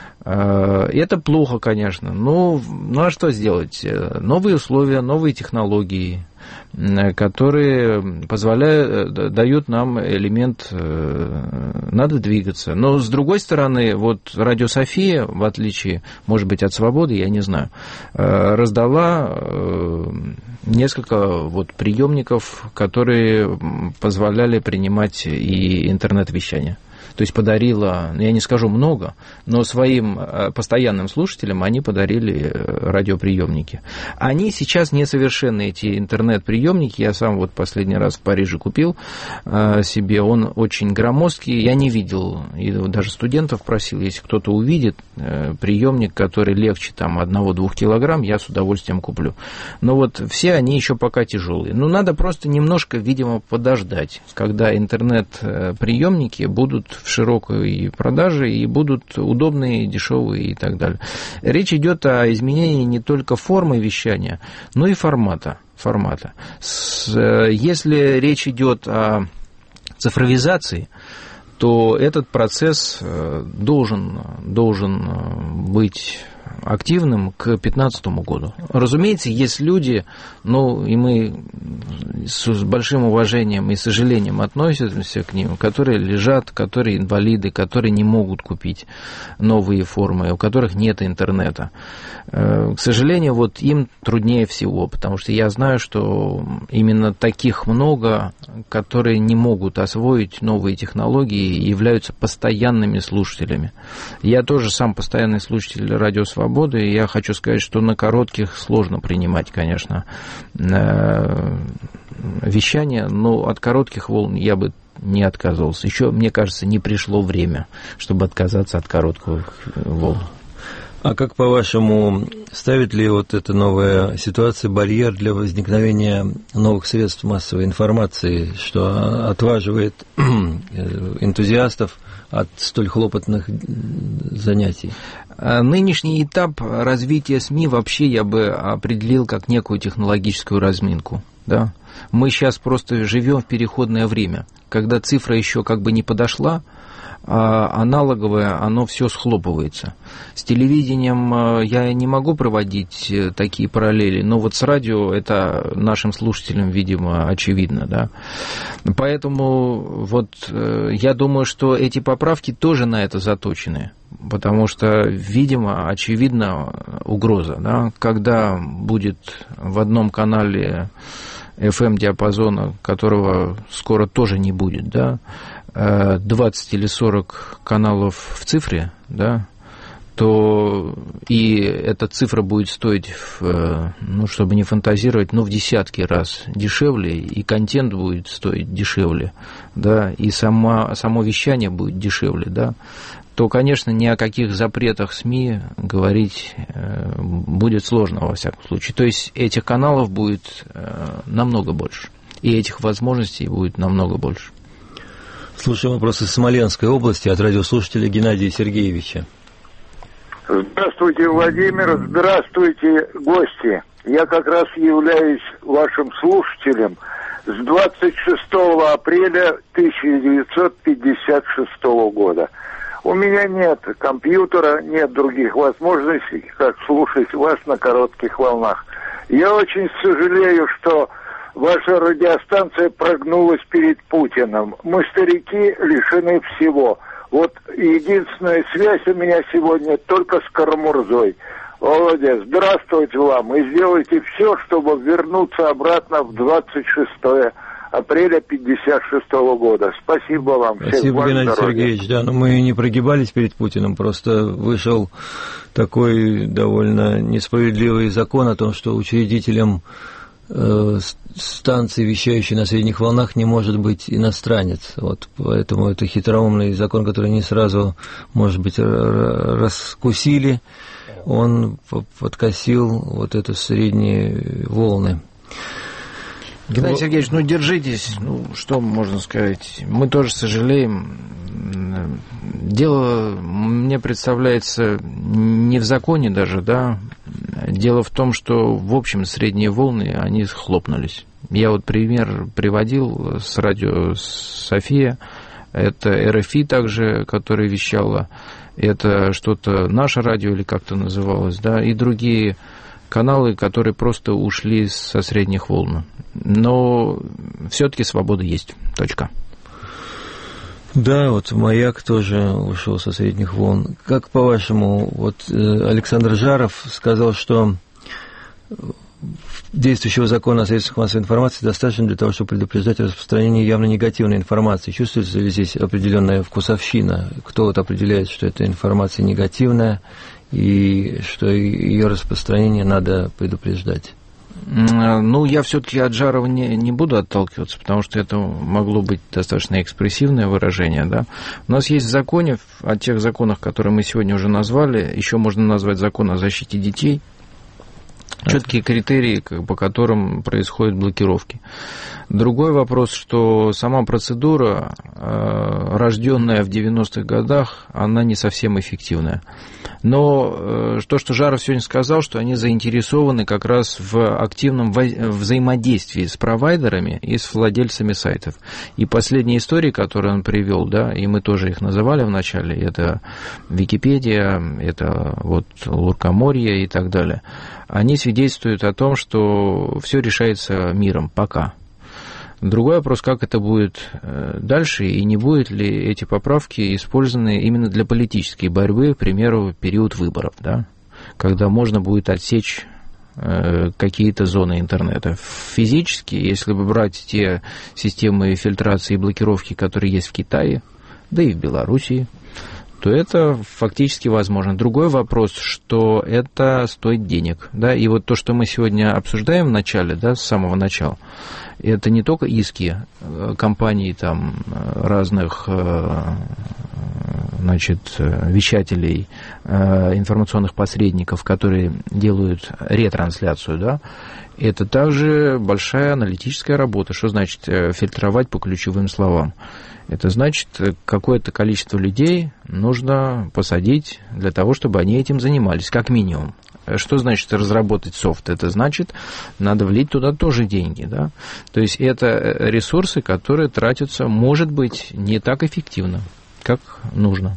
Это плохо, конечно, но ну а что сделать? Новые условия, новые технологии, которые позволяют, дают нам элемент, надо двигаться. Но, с другой стороны, вот Радио София, в отличие, может быть, от Свободы, я не знаю, раздала несколько вот приемников, которые позволяли принимать и интернет-вещание. То есть подарила, я не скажу много, но своим постоянным слушателям они подарили радиоприемники. Они сейчас несовершенны, эти интернет-приемники. Я сам вот последний раз в Париже купил себе. Он очень громоздкий. Я не видел, и даже студентов просил, если кто-то увидит приемник, который легче там одного-двух килограмм, я с удовольствием куплю. Но вот все они еще пока тяжелые. Ну, надо просто немножко, видимо, подождать, когда интернет-приемники будут в широкой продаже и будут удобные, дешевые и так далее. Речь идет о изменении не только формы вещания, но и формата. формата. Если речь идет о цифровизации, то этот процесс должен, должен быть активным к две тысячи пятнадцатому году. Разумеется, есть люди, ну, и мы с большим уважением и сожалением относимся к ним, которые лежат, которые инвалиды, которые не могут купить новые формы, у которых нет интернета. К сожалению, вот им труднее всего, потому что я знаю, что именно таких много, которые не могут освоить новые технологии и являются постоянными слушателями. Я тоже сам постоянный слушатель Радио Свобода, и я хочу сказать, что на коротких сложно принимать, конечно, вещание, но от коротких волн я бы не отказывался. Еще, мне кажется, не пришло время, чтобы отказаться от коротких волн. А как, по-вашему, ставит ли вот эта новая ситуация барьер для возникновения новых средств массовой информации, что отваживает энтузиастов от столь хлопотных занятий? Нынешний этап развития СМИ вообще я бы определил как некую технологическую разминку. Да? Мы сейчас просто живем в переходное время, когда цифра еще как бы не подошла, а аналоговое, оно все схлопывается. С телевидением я не могу проводить такие параллели, но вот с радио это нашим слушателям, видимо, очевидно, да. Поэтому вот я думаю, что эти поправки тоже на это заточены, потому что, видимо, очевидна угроза, да, когда будет в одном канале эф эм-диапазона, которого скоро тоже не будет, да, двадцать или сорок каналов в цифре, да, то и эта цифра будет стоить, в, ну, чтобы не фантазировать, ну, в десятки раз дешевле, и контент будет стоить дешевле, да, и сама, само вещание будет дешевле, да, то, конечно, ни о каких запретах СМИ говорить будет сложно, во всяком случае. То есть этих каналов будет намного больше, и этих возможностей будет намного больше. Слушаем вопросы из Смоленской области от радиослушателя Геннадия Сергеевича. Здравствуйте, Владимир. Здравствуйте, гости. Я как раз являюсь вашим слушателем с двадцать шестого апреля тысяча девятьсот пятьдесят шестого года. У меня нет компьютера, нет других возможностей, как слушать вас на коротких волнах. Я очень сожалею, что ваша радиостанция прогнулась перед Путиным. Мы, старики, лишены всего. Вот единственная связь у меня сегодня только с Карамурзой. Володя, здравствуйте вам. И сделайте все, чтобы вернуться обратно в двадцать шестое апреля пятьдесят шестого года. Спасибо вам. Спасибо, Геннадий Сергеевич. Да, но мы не прогибались перед Путиным. Просто вышел такой довольно несправедливый закон о том, что учредителем станции, вещающей на средних волнах, не может быть иностранец. Вот, поэтому это хитроумный закон, который не сразу, может быть, раскусили. Он подкосил вот это средние волны. Геннадий Сергеевич, ну держитесь, ну что можно сказать, мы тоже сожалеем. Дело, мне представляется, не в законе даже, да, дело в том, что в общем средние волны, они схлопнулись. Я вот пример приводил с радио София, это эр эф и также, которая вещала, это что-то наше радио или как-то называлось, да, и другие каналы, которые просто ушли со средних волн. Но все-таки свобода есть. Точка. Да, вот «Маяк» тоже ушел со средних волн. Как по-вашему, вот Александр Жаров сказал, что действующего закона о средствах массовой информации достаточно для того, чтобы предупреждать распространение явно негативной информации. Чувствуется ли здесь определенная вкусовщина? Кто вот определяет, что эта информация негативная и что ее распространение надо предупреждать? Ну, я все-таки от Жарова не, не буду отталкиваться, потому что это могло быть достаточно экспрессивное выражение, да. У нас есть в законе, о тех законах, которые мы сегодня уже назвали, еще можно назвать закон о защите детей, четкие критерии, по которым происходят блокировки. Другой вопрос, что сама процедура, рожденная в девяностых годах, она не совсем эффективная. Но то, что Жаров сегодня сказал, что они заинтересованы как раз в активном взаимодействии с провайдерами и с владельцами сайтов. И последние истории, которые он привел, да, и мы тоже их называли вначале, это Википедия, это вот Луркоморье и так далее, они свидетельствуют о том, что все решается миром пока. Другой вопрос, как это будет дальше, и не будут ли эти поправки использованы именно для политической борьбы, к примеру, в период выборов, да, когда можно будет отсечь какие-то зоны интернета. Физически, если бы брать те системы фильтрации и блокировки, которые есть в Китае, да и в Белоруссии, то это фактически возможно. Другой вопрос, что это стоит денег, да, и вот то, что мы сегодня обсуждаем в начале, да, с самого начала, это не только иски компаний там разных, значит, вещателей, информационных посредников, которые делают ретрансляцию, да, это также большая аналитическая работа. Что значит фильтровать по ключевым словам? Это значит, какое-то количество людей нужно посадить для того, чтобы они этим занимались, как минимум. Что значит разработать софт? Это значит, надо влить туда тоже деньги, да? То есть это ресурсы, которые тратятся, может быть, не так эффективно, как нужно.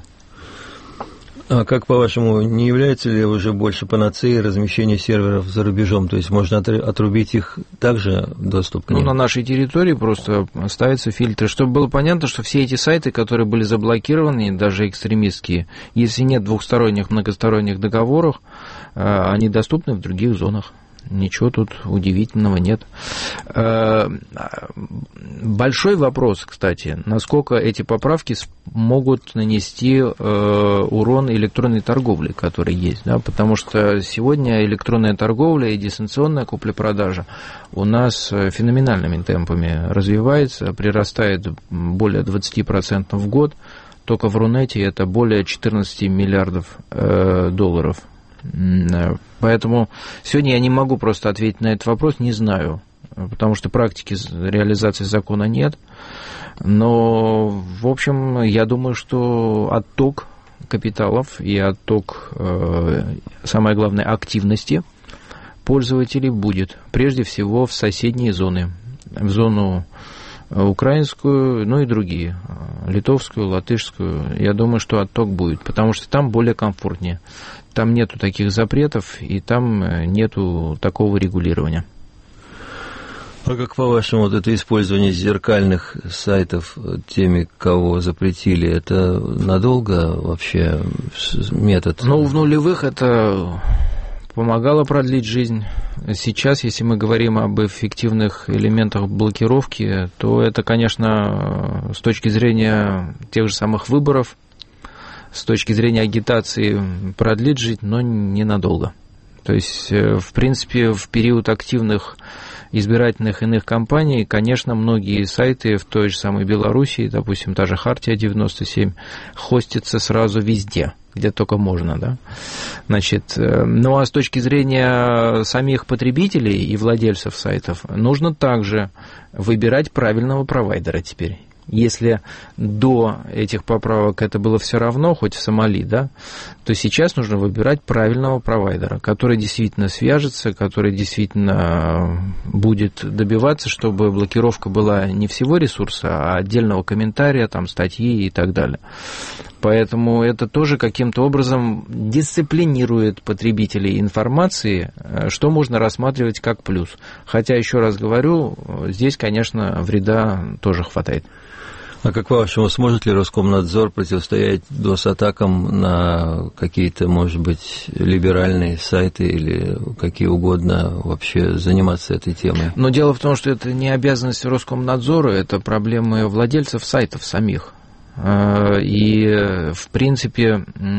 А как, по-вашему, не является ли уже больше панацеей размещение серверов за рубежом? То есть можно отрубить их также доступ к ним? Ну, на нашей территории просто ставятся фильтры, чтобы было понятно, что все эти сайты, которые были заблокированы, даже экстремистские, если нет двухсторонних, многосторонних договоров, они доступны в других зонах. Ничего тут удивительного нет. Большой вопрос, кстати, насколько эти поправки могут нанести урон электронной торговле, которая есть. Да? Потому что сегодня электронная торговля и дистанционная купля-продажа у нас феноменальными темпами развивается, прирастает более двадцать процентов в год. Только в Рунете это более четырнадцать миллиардов долларов. Поэтому сегодня я не могу просто ответить на этот вопрос, не знаю, потому что практики реализации закона нет. Но, в общем, я думаю, что отток капиталов и отток, самое главное, активности пользователей будет. Прежде всего в соседние зоны, в зону украинскую, ну и другие, литовскую, латышскую. Я думаю, что отток будет, потому что там более комфортнее. Там нету таких запретов, и там нету такого регулирования. А как, по-вашему, вот это использование зеркальных сайтов теми, кого запретили, это надолго вообще метод? Ну, в нулевых это помогало продлить жизнь. Сейчас, если мы говорим об эффективных элементах блокировки, то это, конечно, с точки зрения тех же самых выборов, с точки зрения агитации продлит жизнь, но ненадолго. То есть, в принципе, в период активных избирательных иных кампаний, конечно, многие сайты в той же самой Белоруссии, допустим, та же Хартия девяносто семь, хостятся сразу везде, где только можно, да. Значит, ну а с точки зрения самих потребителей и владельцев сайтов, нужно также выбирать правильного провайдера теперь. Если до этих поправок это было все равно, хоть в Сомали, да, то сейчас нужно выбирать правильного провайдера, который действительно свяжется, который действительно будет добиваться, чтобы блокировка была не всего ресурса, а отдельного комментария, там, статьи и так далее. Поэтому это тоже каким-то образом дисциплинирует потребителей информации, что можно рассматривать как плюс. Хотя, еще раз говорю, здесь, конечно, вреда тоже хватает. А как по-вашему, сможет ли Роскомнадзор противостоять дос-атакам на какие-то, может быть, либеральные сайты или какие угодно, вообще заниматься этой темой? Но дело в том, что это не обязанность Роскомнадзора, это проблемы владельцев сайтов самих. И, в принципе,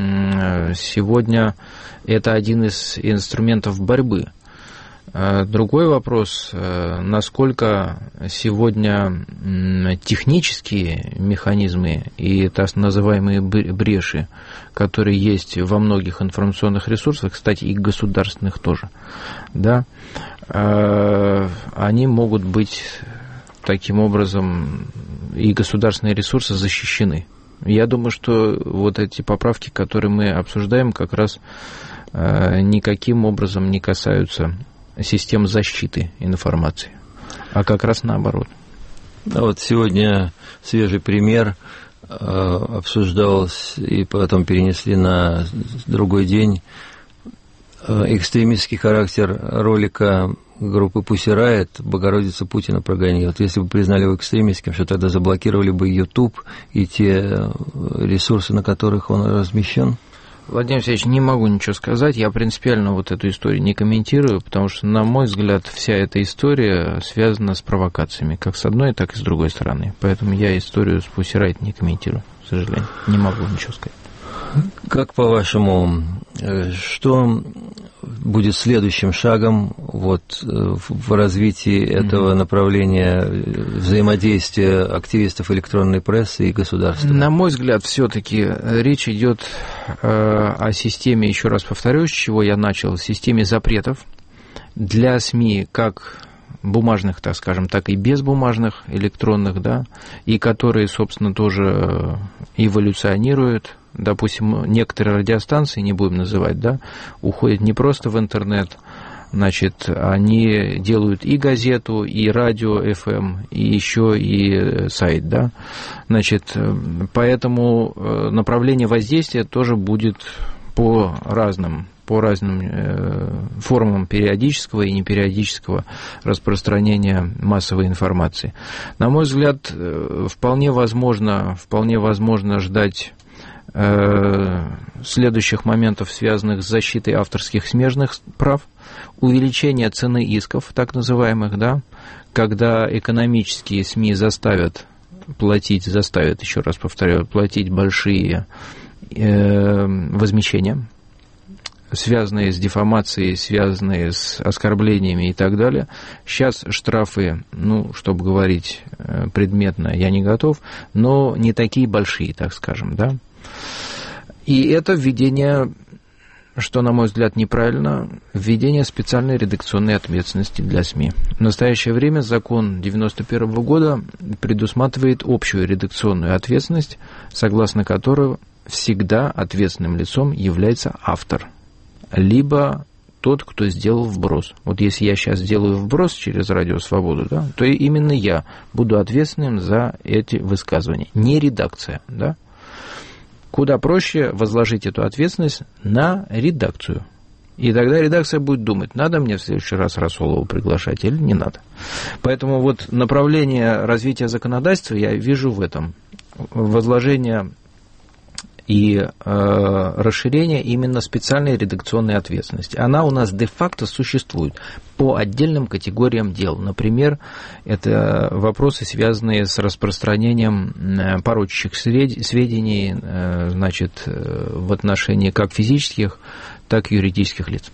сегодня это один из инструментов борьбы. Другой вопрос, насколько сегодня технические механизмы и так называемые бреши, которые есть во многих информационных ресурсах, кстати, и государственных тоже, да, они могут быть таким образом, и государственные ресурсы защищены. Я думаю, что вот эти поправки, которые мы обсуждаем, как раз никаким образом не касаются систем защиты информации, а как раз наоборот. А вот сегодня свежий пример обсуждался и потом перенесли на другой день. Экстремистский характер ролика группы Pussy Riot «Богородица Путина прогони». Вот если бы признали его экстремистским, что тогда заблокировали бы YouTube и те ресурсы, на которых он размещен? Владимир Алексеевич, не могу ничего сказать. Я принципиально вот эту историю не комментирую, потому что, на мой взгляд, вся эта история связана с провокациями, как с одной, так и с другой стороны. Поэтому я историю с Pussy Riot не комментирую, к сожалению. Не могу ничего сказать. Как по-вашему, что будет следующим шагом вот в развитии этого mm-hmm. направления взаимодействия активистов электронной прессы и государства? На мой взгляд, все-таки речь идет о системе, еще раз повторюсь, с чего я начал, системе запретов для СМИ, как бумажных, так скажем, так и безбумажных, электронных, да, и которые, собственно, тоже эволюционируют. Допустим, некоторые радиостанции, не будем называть, да, уходят не просто в интернет, значит, они делают и газету, и радио эф эм, и еще и сайт, да, значит, поэтому направление воздействия тоже будет по разным, по разным формам периодического и непериодического распространения массовой информации. На мой взгляд, вполне возможно, вполне возможно ждать следующих моментов, связанных с защитой авторских смежных прав, увеличение цены исков, так называемых, да, когда экономические СМИ заставят платить, заставят, еще раз повторяю, платить большие э, возмещения, связанные с дефамацией, связанные с оскорблениями и так далее. Сейчас штрафы, ну, чтобы говорить предметно, я не готов, но не такие большие, так скажем, да. И это введение, что, на мой взгляд, неправильно, введение специальной редакционной ответственности для СМИ. В настоящее время закон девяносто первого года предусматривает общую редакционную ответственность, согласно которой всегда ответственным лицом является автор, либо тот, кто сделал вброс. Вот если я сейчас сделаю вброс через Радио Свободу, да, то именно я буду ответственным за эти высказывания, не редакция, да. Куда проще возложить эту ответственность на редакцию. И тогда редакция будет думать, надо мне в следующий раз Расулову приглашать или не надо. Поэтому вот направление развития законодательства я вижу в этом. Возложение и э, расширение именно специальной редакционной ответственности. Она у нас де-факто существует по отдельным категориям дел. Например, это вопросы, связанные с распространением порочащих сведений, э, значит, в отношении как физических, так и юридических лиц.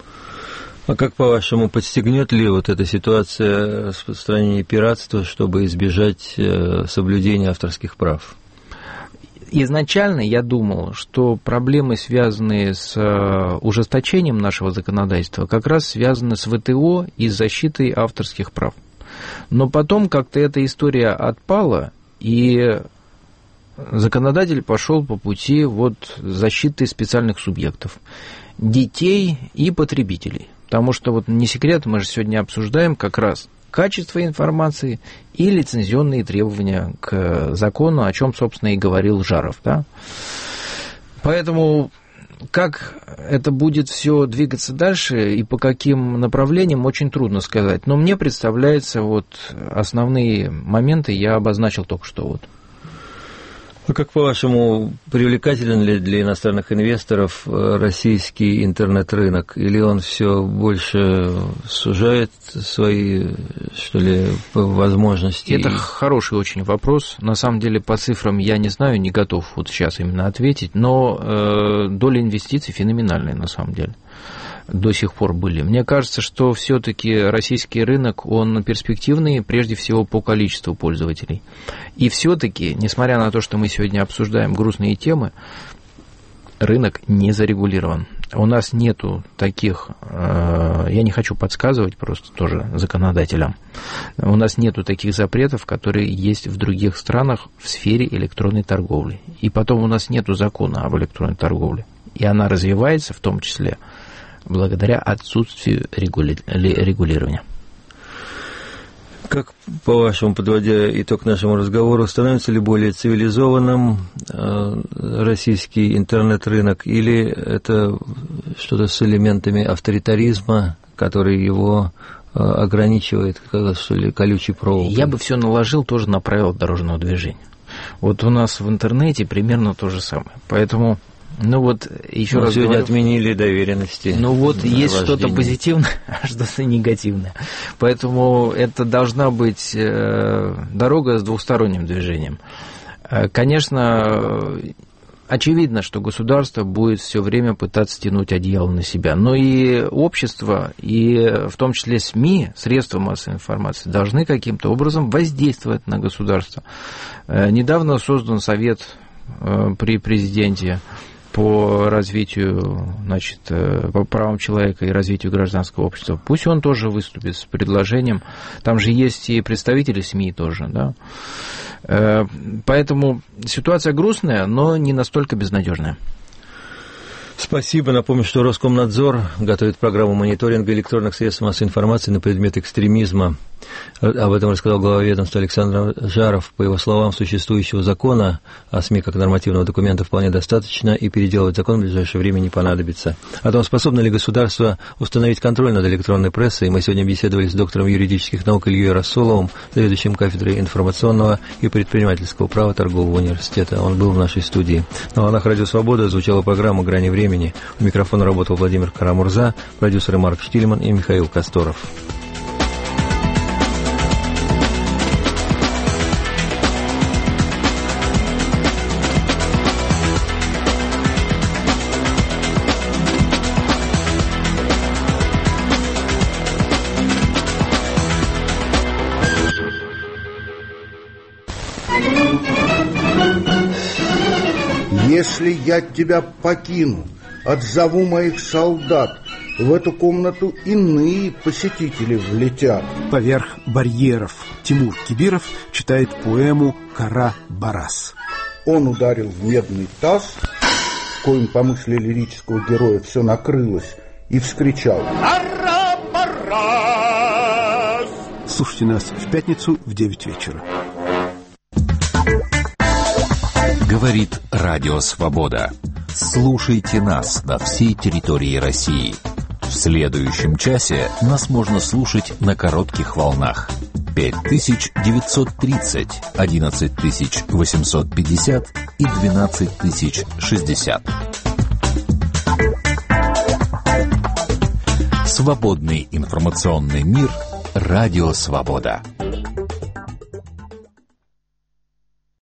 А как, по-вашему, подстегнет ли вот эта ситуация распространения пиратства, чтобы избежать э, соблюдения авторских прав? Изначально я думал, что проблемы, связанные с ужесточением нашего законодательства, как раз связаны с ВТО и защитой авторских прав. Но потом как-то эта история отпала, и законодатель пошел по пути вот защиты специальных субъектов, детей и потребителей. Потому что вот не секрет, мы же сегодня обсуждаем как раз качество информации и лицензионные требования к закону, о чем, собственно, и говорил Жаров, да? Поэтому как это будет все двигаться дальше и по каким направлениям, очень трудно сказать. Но мне представляется, вот основные моменты я обозначил только что вот. Ну, как по-вашему, привлекателен ли для иностранных инвесторов российский интернет-рынок, или он все больше сужает свои, что ли, возможности? Это хороший очень вопрос. На самом деле, по цифрам я не знаю, не готов вот сейчас именно ответить, но э, доля инвестиций феноменальная на самом деле. До сих пор были. Мне кажется, что все-таки российский рынок, он перспективный, прежде всего, по количеству пользователей. И все-таки, несмотря на то, что мы сегодня обсуждаем грустные темы, рынок не зарегулирован. У нас нету таких, я не хочу подсказывать просто тоже законодателям, у нас нету таких запретов, которые есть в других странах в сфере электронной торговли. И потом у нас нету закона об электронной торговле. И она развивается в том числе благодаря отсутствию регули... регулирования. Как, по-вашему, подводя итог нашему разговору, становится ли более цивилизованным э, российский интернет-рынок, или это что-то с элементами авторитаризма, который его э, ограничивает, как, что ли, колючей проволокой? Я бы все наложил тоже на правила дорожного движения. Вот у нас в интернете примерно то же самое. Поэтому... Ну вот, еще Но раз сегодня говорю, отменили доверенности. Ну вот, есть вождения. что-то позитивное, а что-то негативное. Поэтому это должна быть дорога с двухсторонним движением. Конечно, очевидно, что государство будет все время пытаться тянуть одеяло на себя. Но и общество, и в том числе СМИ, средства массовой информации, должны каким-то образом воздействовать на государство. Недавно создан совет при президенте по развитию, значит, по правам человека и развитию гражданского общества. Пусть он тоже выступит с предложением. Там же есть и представители СМИ тоже, да. Поэтому ситуация грустная, но не настолько безнадежная. Спасибо. Напомню, что Роскомнадзор готовит программу мониторинга электронных средств массовой информации на предмет экстремизма. Об этом рассказал глава ведомства Александр Жаров. По его словам, существующего закона о СМИ как нормативного документа вполне достаточно, и переделывать закон в ближайшее время не понадобится. О том, способно ли государство установить контроль над электронной прессой, мы сегодня беседовали с доктором юридических наук Ильей Рассоловым, заведующим кафедрой информационного и предпринимательского права Торгового университета. Он был в нашей студии. На волнах «Радио Свобода» звучала программа «Грани времени». У микрофона работал Владимир Карамурза, продюсеры Марк Штильман и Михаил Косторов. Если я тебя покину, отзову моих солдат, в эту комнату иные посетители влетят. Поверх барьеров Тимур Кибиров читает поэму «Кара-Барас». Он ударил в медный таз, коим, по мысли лирического героя, все накрылось, и вскричал: «Кара-Барас!» Слушайте нас в пятницу в девять вечера. Говорит Радио Свобода. Слушайте нас на всей территории России. В следующем часе нас можно слушать на коротких волнах. пять тысяч девятьсот тридцать, одиннадцать тысяч восемьсот пятьдесят и двенадцать тысяч шестьдесят. Свободный информационный мир. Радио Свобода.